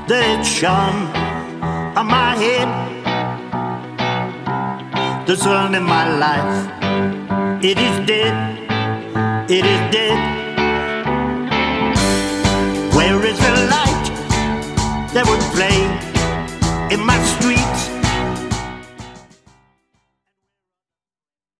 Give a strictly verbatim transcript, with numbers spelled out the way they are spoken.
that shone on my head. The sun in my life, it is dead, it is dead.